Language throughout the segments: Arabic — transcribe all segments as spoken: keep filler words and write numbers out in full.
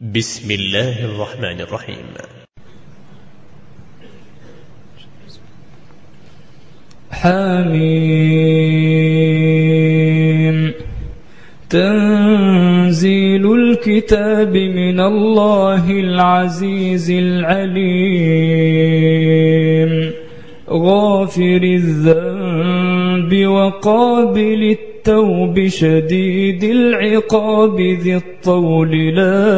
بسم الله الرحمن الرحيم. حميم. تنزيل الكتاب من الله العزيز العليم غافر الذنب وقابل التوب شديد العقاب ذي الطول لا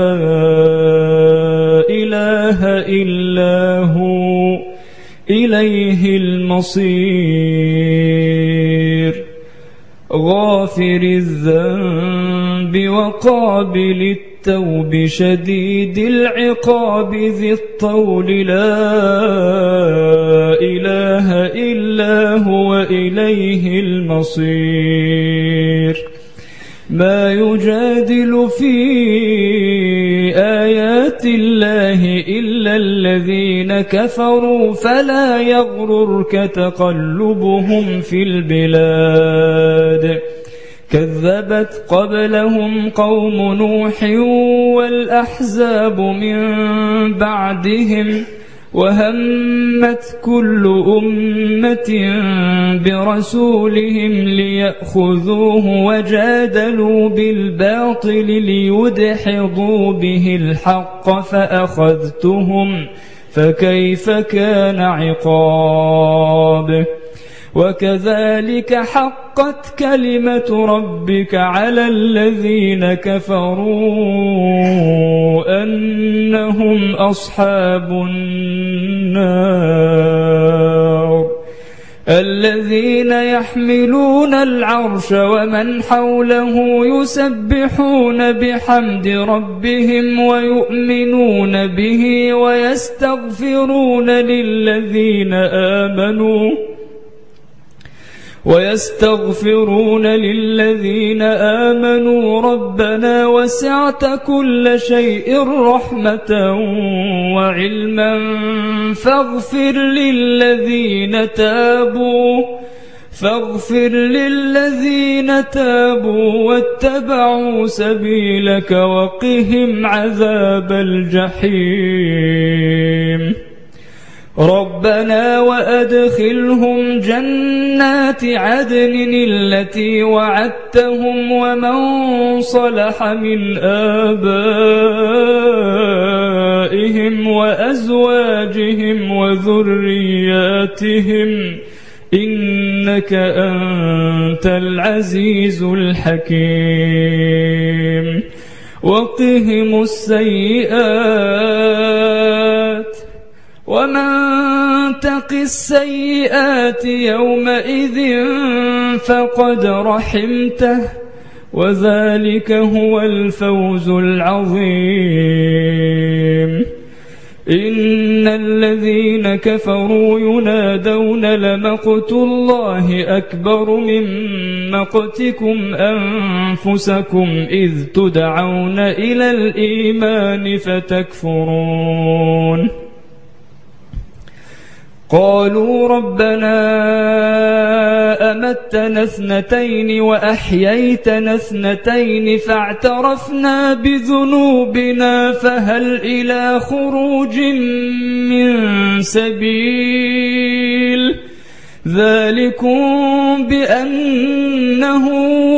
إله إلا هو إليه المصير. غافر الذنب وقابل التوب شديد العقاب ذي الطول لا إله إلا هو إليه المصير. ما يجادل في آيات الله إلا الذين كفروا فلا يغررك تقلبهم في البلاد. كذبت قبلهم قوم نوح والأحزاب من بعدهم وهمت كل أمة برسولهم ليأخذوه وجادلوا بالباطل ليدحضوا به الحق فأخذتهم فكيف كان عقاب. وكذلك حقت كلمة ربك على الذين كفروا أنهم أصحاب النار. الذين يحملون العرش ومن حوله يسبحون بحمد ربهم ويؤمنون به ويستغفرون للذين آمنوا ويستغفرون للذين آمنوا ربنا وسعت كل شيء رحمة وعلما فاغفر للذين تابوا فاغفر للذين تابوا واتبعوا سبيلك وقهم عذاب الجحيم. ربنا وأدخلهم جنات عدن التي وعدتهم ومن صلح من آبائهم وأزواجهم وذرياتهم إنك أنت العزيز الحكيم. وقهم السيئات ومن تق السيئات يومئذ فقد رحمته وذلك هو الفوز العظيم. إن الذين كفروا ينادون لمقت الله أكبر من مقتكم أنفسكم إذ تدعون إلى الإيمان فتكفرون. قالوا ربنا أمتنا اثنتين وأحييتنا اثنتين فاعترفنا بذنوبنا فهل إلى خروج من سبيل. ذلكم بأنه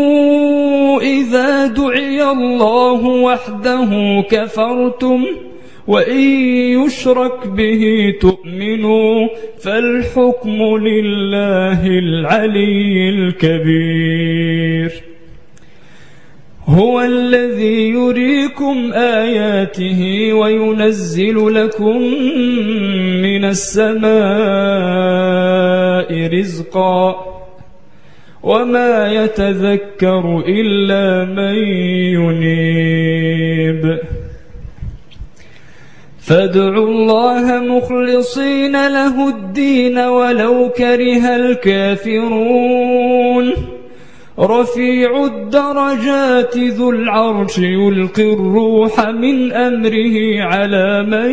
إذا دعي الله وحده كفرتم وإن يشرك به تؤمنوا فالحكم لله العلي الكبير. هو الذي يريكم آياته وينزل لكم من السماء رزقا وما يتذكر إلا من ينيب. فادعوا الله مخلصين له الدين ولو كره الكافرون. رفيع الدرجات ذو العرش يلقي الروح من أمره على من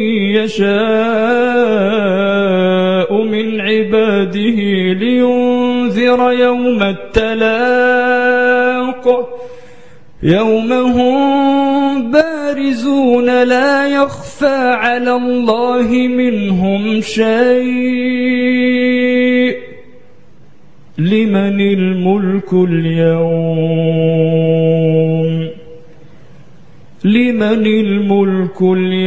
يشاء من عباده لينذر يوم التلاق يوم هم بارزون لا يخفى على الله منهم شيء. لمن الملك اليوم لمن الملك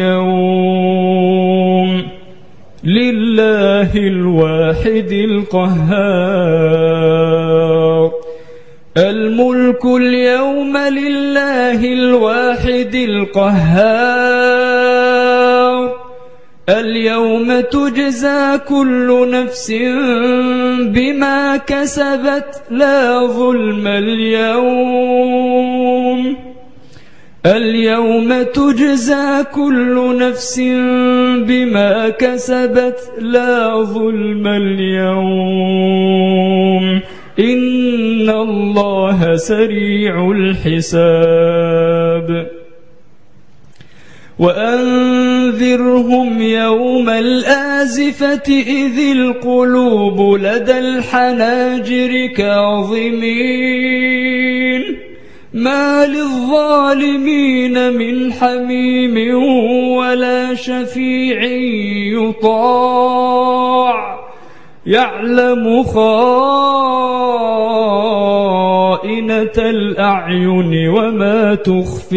اليوم لله الواحد القهار. الملك اليوم لله الواحد القهار. اليوم تجزى كل نفس بما كسبت لا ظلم اليوم. اليوم تجزى كل نفس بما كسبت لا ظلم اليوم. إن الله سريع الحساب. وأنذرهم يوم الآزفة إذ القلوب لدى الحناجر كاظمين ما للظالمين من حميم ولا شفيع يطاع يعلم خائنة الأعين وما تخفي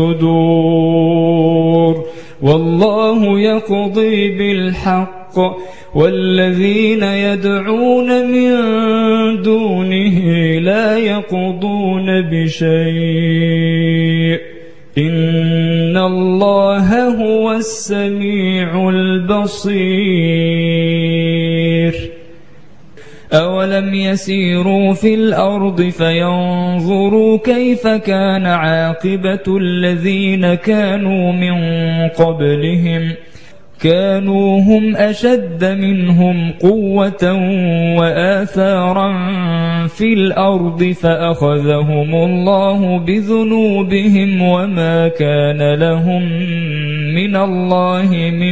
الصدور. والله يقضي بالحق والذين يدعون من دونه لا يقضون بشيء. إن الله هو السميع البصير. أولم يسيروا في الأرض فينظروا كيف كان عاقبة الذين كانوا من قبلهم كانوا هم أشد منهم قوة وآثارا في الأرض فأخذهم الله بذنوبهم وما كان لهم من الله من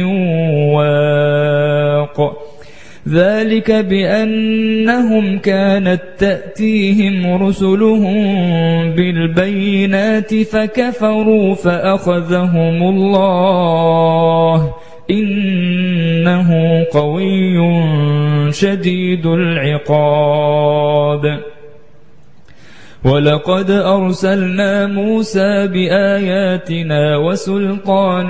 واق. ذلك بأنهم كانت تأتيهم رسلهم بالبينات فكفروا فأخذهم الله إنه قوي شديد العقاب. ولقد أرسلنا موسى بآياتنا وسلطان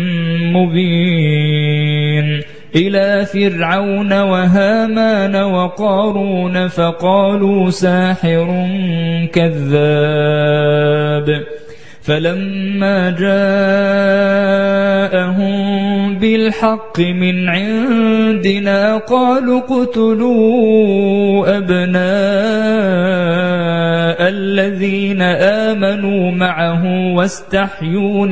مبين إلى فرعون وهامان وقارون فقالوا ساحر كذاب. فلما جاءهم بالحق من عندنا قالوا اقتلوا أبناء الذين آمنوا معه واستحيوا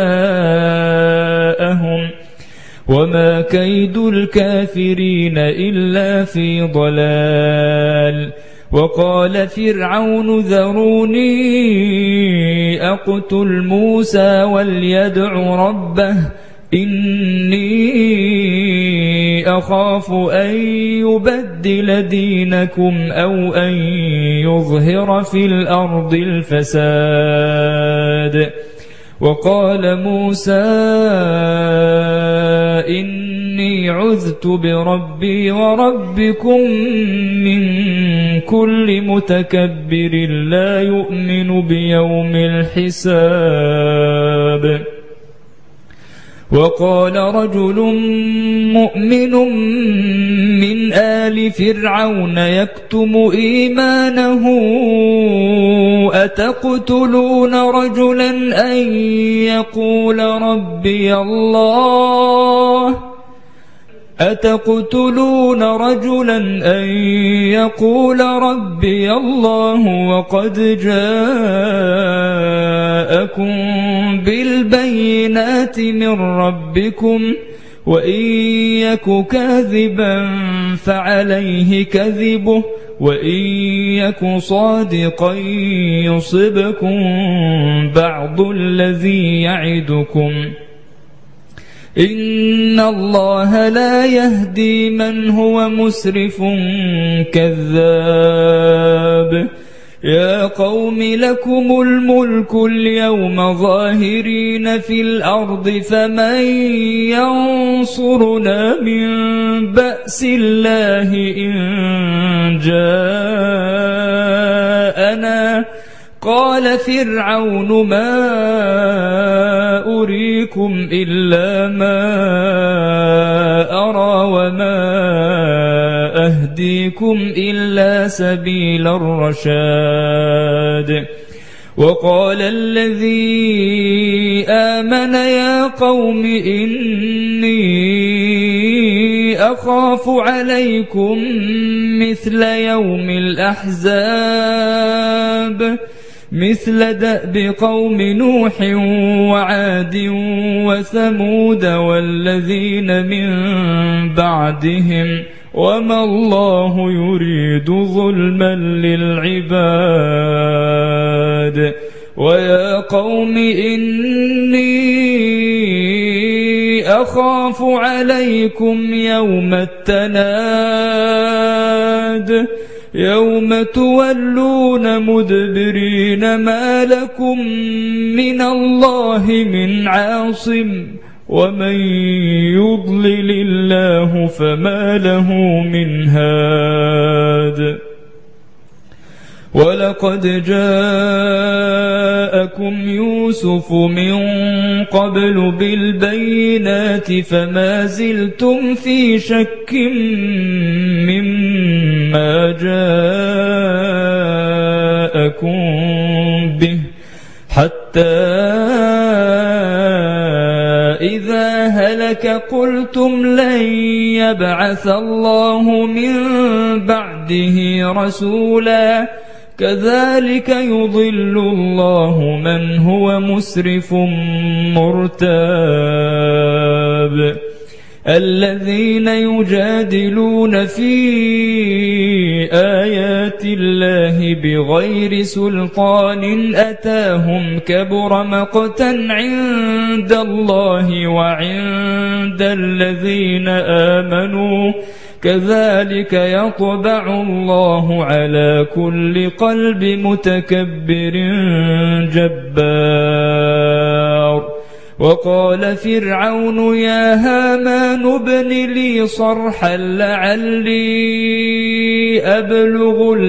نساءهم وما كيد الكافرين إلا في ضلال. وقال فرعون ذروني أقتل موسى وليدع ربه إني أخاف أن يبدل دينكم أو أن يظهر في الأرض الفساد. وقال موسى إني عذت بربي وربكم من كل متكبر لا يؤمن بيوم الحساب. وقال رجل مؤمن من آل فرعون يكتم إيمانه أتقتلون رجلا أن يقول ربي الله أتقتلون رجلا أن يقول ربي الله وقد جاءكم بالبينات من ربكم وإن يك كاذبا فعليه كذبه وإن يك صادقا يصبكم بعض الذي يعدكم إن الله لا يهدي من هو مسرف كذاب. يا قوم لكم الملك اليوم ظاهرين في الأرض فمن ينصرنا من بأس الله إن جاءنا قال فرعون ما أريكم إلا ما أرى وما أهديكم إلا سبيل الرشاد وقال الذي آمن يا قوم إني أخاف عليكم مثل يوم الأحزاب مثل دأب قوم نوح وعاد وثمود والذين من بعدهم وما الله يريد ظلما للعباد ويا قوم إني أخاف عليكم يوم التناد يوم تولون مدبرين ما لكم من الله من عاصم ومن يضلل الله فما له من هاد ولقد جاءكم يوسف من قبل بالبينات فما زلتم في شك مما جاءكم به حتى إذا هلك قلتم لن يبعث الله من بعده رسولا كذلك يضل الله من هو مسرف مرتاب الذين يجادلون في آيات الله بغير سلطان أتاهم كبر مقتا عند الله وعند الذين آمنوا كذلك يطبع الله على كل قلب متكبر جبار وقال فرعون يا هامان ابن لي صرحا لعلي أبلغ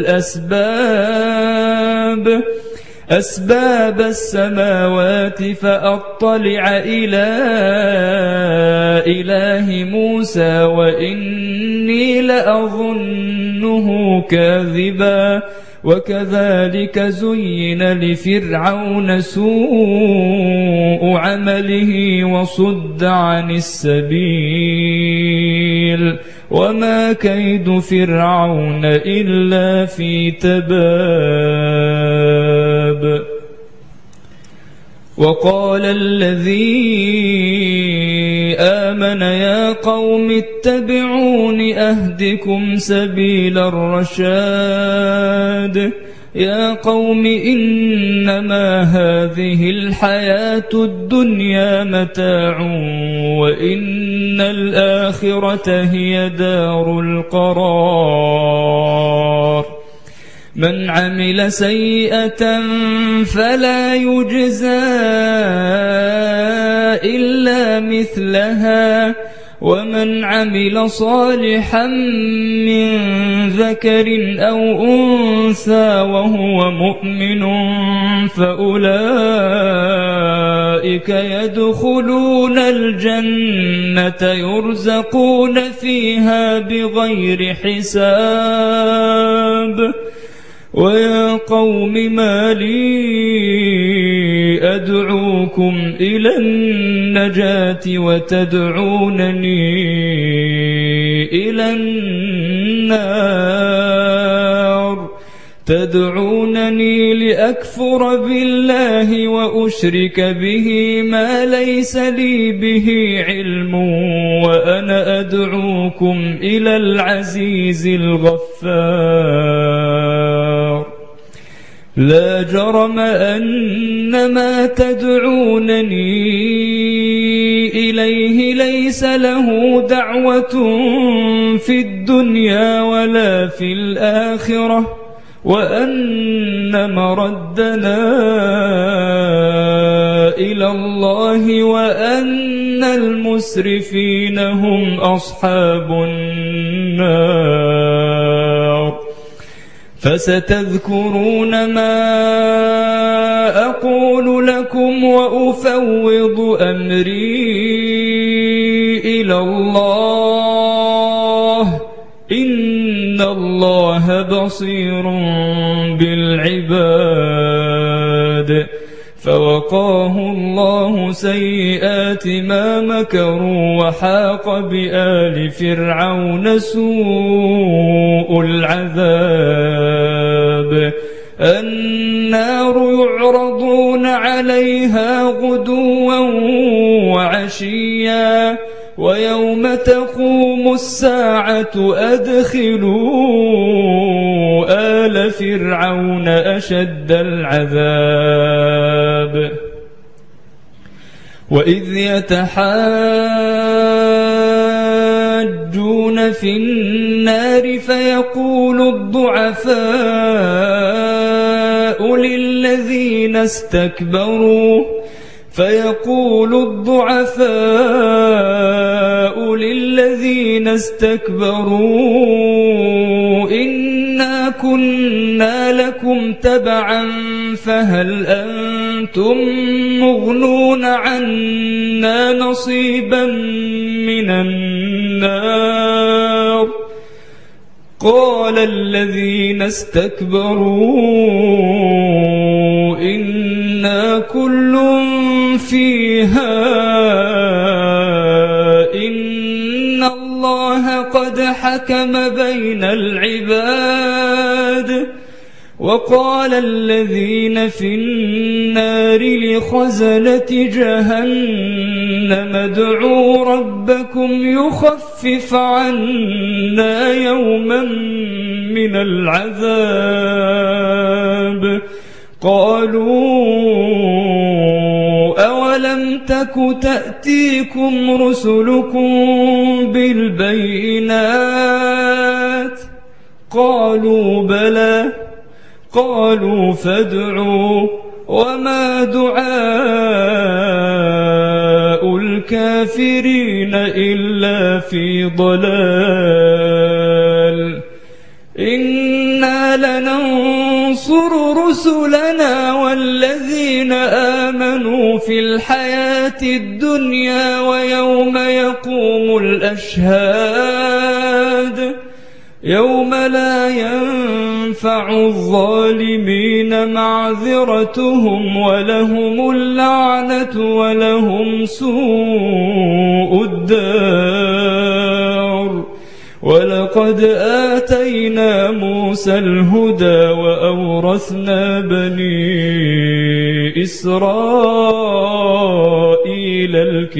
الأسباب أسباب السماوات فأطلع إلى إله موسى وإني لأظنه كاذبا وكذلك زين لفرعون سوء عمله وصد عن السبيل وما كيد فرعون إلا في تباب وقال الذي آمن يا قوم اتبعون أهدكم سبيل الرشاد يا قوم إنما هذه الحياة الدنيا متاع وإن الآخرة هي دار القرار من عمل سيئة فلا يجزى إلا مثلها ومن عمل صالحا من ذكر أو أنثى وهو مؤمن فأولئك يدخلون الجنة يرزقون فيها بغير حساب ويا قوم ما لي أدعوكم إلى النجاة وتدعونني إلى النار تدعونني لأكفر بالله وأشرك به ما ليس لي به علم وأنا أدعوكم إلى العزيز الغفار لا جرم أن ما تدعونني إليه ليس له دعوة في الدنيا ولا في الآخرة وأن مردنا إلى الله وأن المسرفين هم أصحاب النار. فستذكرون ما أقول لكم وأفوض أمري إلى الله إن الله بصير بالعباد. فوقاه الله سيئات ما مكروا وحاق بآل فرعون سوء العذاب. النار يعرضون عليها غدوا وعشيا ويوم تقوم الساعة أدخلوا آل فرعون أشد العذاب. وإذ يتحاجون في النار فيقول الضعفاء للذين استكبروا فيقول الضعفاء للذين استكبروا إنا كنا لكم تبعا فهل أنتم مغنون عنا نصيبا من النار. قال الذين استكبروا إنا كل فيها إن الله قد حكم بين العباد. وقال الذين في النار لخزنة جهنم ادعوا ربكم يخفف عنا يوما من العذاب. قالوا أولم تك تأتيكم رسلكم بالبينات قالوا بلى. قالوا فادعوا وما دعاء الكافرين إلا في ضلال. إنا لننصر رسلنا والذين آمنوا في الحياة الدنيا ويوم يقوم الأشهاد يوم لا ينفع الظالمين معذرتهم ولهم اللعنة ولهم سوء الدار. ولقد آتينا موسى الهدى وأورثنا بني إسرائيل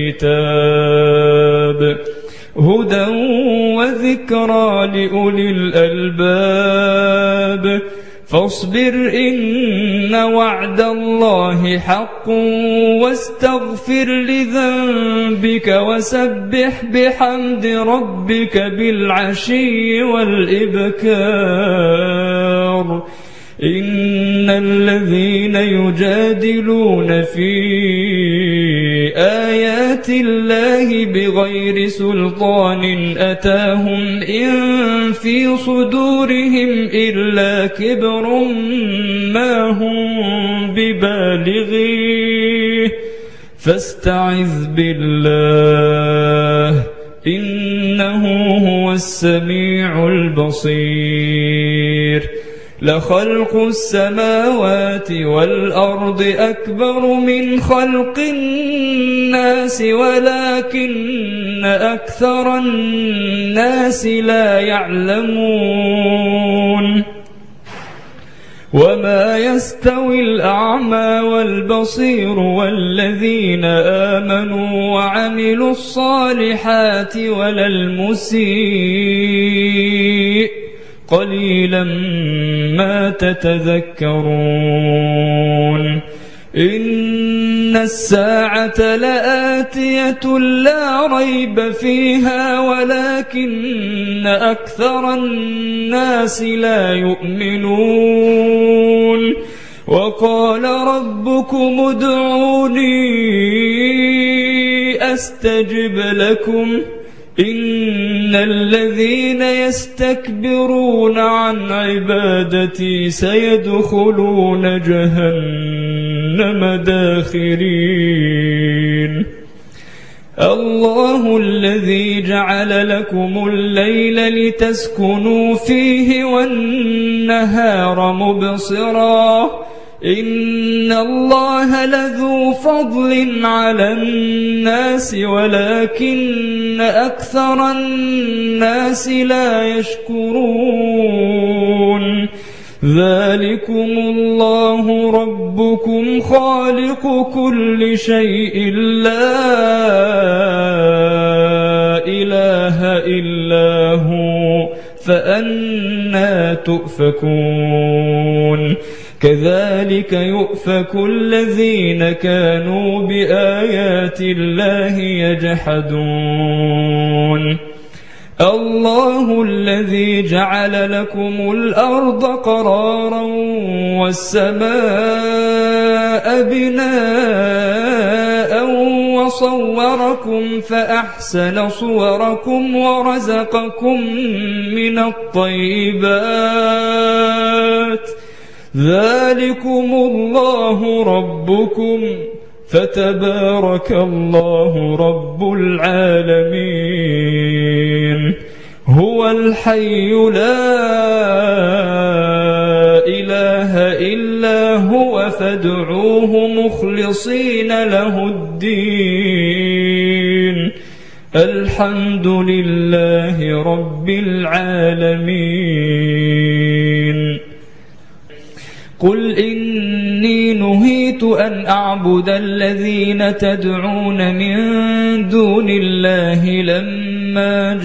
الكتاب هدى وذكرى لأولي الألباب. فاصبر إن وعد الله حق واستغفر لذنبك وسبح بحمد ربك بالعشي والإبكار. إن الذين يجادلون في آيات الله بغير سلطان أتاهم إن في صدورهم إلا كبر ما هم ببالغيه فاستعذ بالله إنه هو السميع البصير. لخلق السماوات والأرض أكبر من خلق الناس ولكن أكثر الناس لا يعلمون. وما يستوي الأعمى والبصير والذين آمنوا وعملوا الصالحات ولا المسيء قليلا ما تتذكرون. إن إن الساعة لآتية لا ريب فيها ولكن أكثر الناس لا يؤمنون وقال ربكم ادعوني أستجب لكم إن الذين يستكبرون عن عبادتي سيدخلون جهنم داخرين الله الذي جعل لكم الليل لتسكنوا فيه والنهار مبصرا إن الله لذو فضل على الناس ولكن أكثر الناس لا يشكرون ذلكم الله ربكم خالق كل شيء لا إله إلا هو فأنى تؤفكون كذلك يؤفك الذين كانوا بآيات الله يجحدون الله الذي جعل لكم الأرض قرارا والسماء بناء وصوركم فأحسن صوركم ورزقكم من الطيبات ذلكم الله ربكم فتبارك الله رب العالمين هو الحي لا إله إلا هو فادعوه مخلصين له الدين الحمد لله رب العالمين قل إني نهيت أن أعبد الذين تدعون من دون الله لما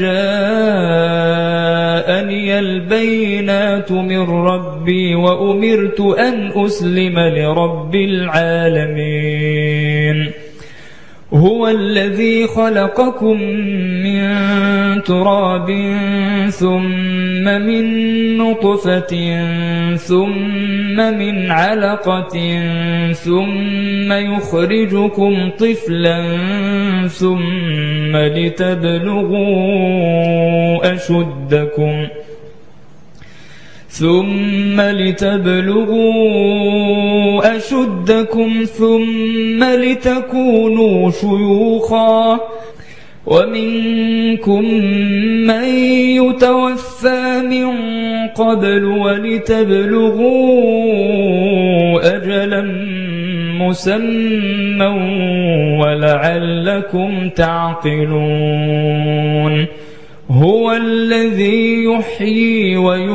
جاءني البينات من ربي وأمرت أن أسلم لرب العالمين هو الذي خلقكم من تراب ثم من نطفة ثم من علقة ثم يخرجكم طفلا ثم لتبلغوا أشدكم ثم لتبلغوا أشدكم ثم لتكونوا شيوخا ومنكم من يتوفى من قبل ولتبلغوا أجلا مسمى ولعلكم تعقلون هو الذي يحيي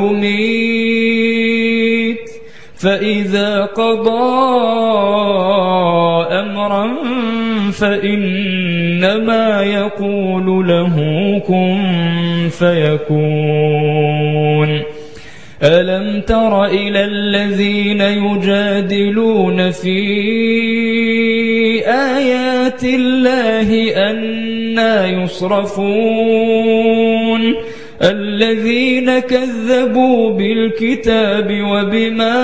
ويميت فإذا قضى أمرا فإنما يقول له كن فيكون ألم تر إلى الذين يجادلون في آيات الله أنى يصرفون الذين كذبوا بالكتاب وبما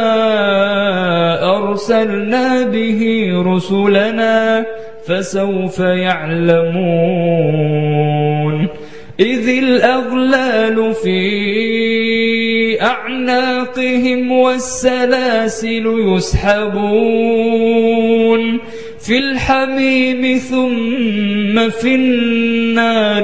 أرسلنا به رسلنا فسوف يعلمون إذ الأغلال في أعناقهم والسلاسل يسحبون في الحميم ثم في النار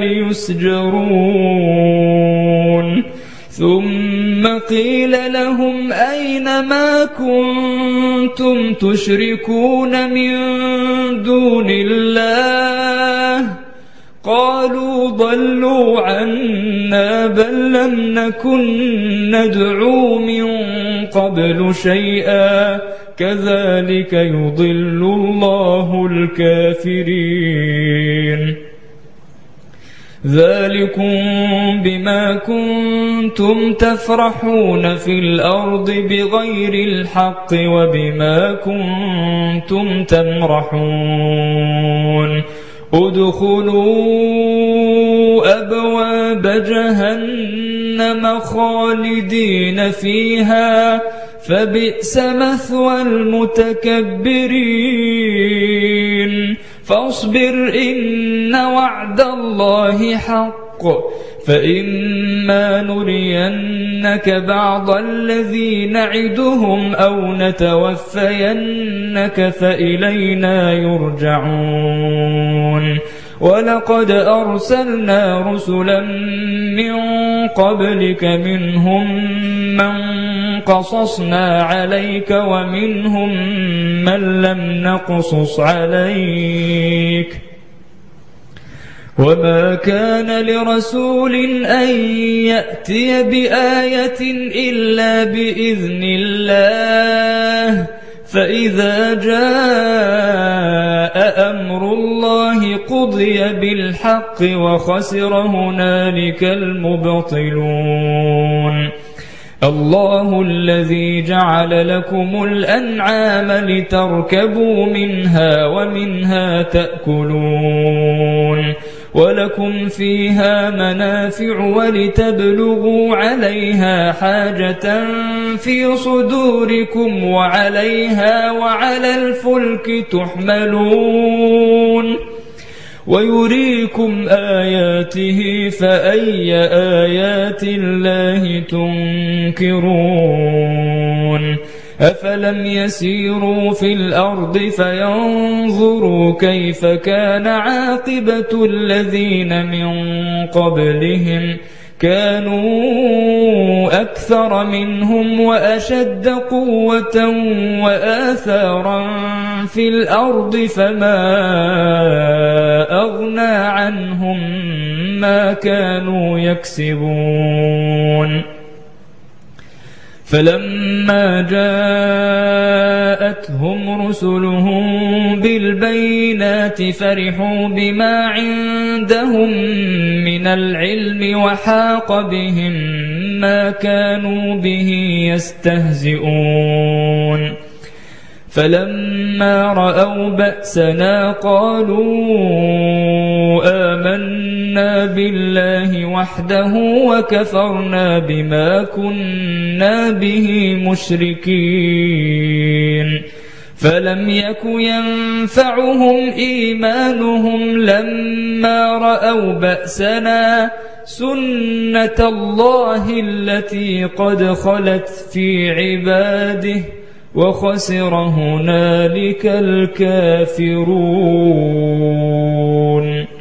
يسجرون ثم قيل لهم أين ما كنتم تشركون من دون الله قالوا ضلوا عنا بل لم نكن ندعو من قبل شيئا كذلك يضل الله الكافرين ذلكم بما كنتم تفرحون في الأرض بغير الحق وبما كنتم تمرحون ادخلوا أبواب جهنم خالدين فيها فبئس مثوى المتكبرين فاصبر إن وعد الله حق فإما نرينك بعض الذي نعدهم أو نتوفينك فإلينا يرجعون ولقد أرسلنا رسلا من قبلك منهم من قصصنا عليك ومنهم من لم نقصص عليك وما كان لرسول أن يأتي بآية إلا بإذن الله فإذا جاء أمر الله قضي بالحق وخسر هنالك المبطلون الله الذي جعل لكم الأنعام لتركبوا منها ومنها تأكلون ولكم فيها منافع ولتبلغوا عليها حاجة في صدوركم وعليها وعلى الفلك تحملون ويريكم آياته فأي آيات الله تنكرون أفلم يسيروا في الأرض فينظروا كيف كان عاقبة الذين من قبلهم كانوا أكثر منهم وأشد قوة وآثارا في الأرض فما أغنى عنهم ما كانوا يكسبون فلما جاءتهم رسلهم بالبينات فرحوا بما عندهم من العلم وحاق بهم ما كانوا به يستهزئون فلما رأوا بأسنا قالوا آمنا بالله وحده وكفرنا بما كنا به مشركين فلم يك ينفعهم إيمانهم لما رأوا بأسنا سنة الله التي قد خلت في عباده وخسر هنالك الكافرون.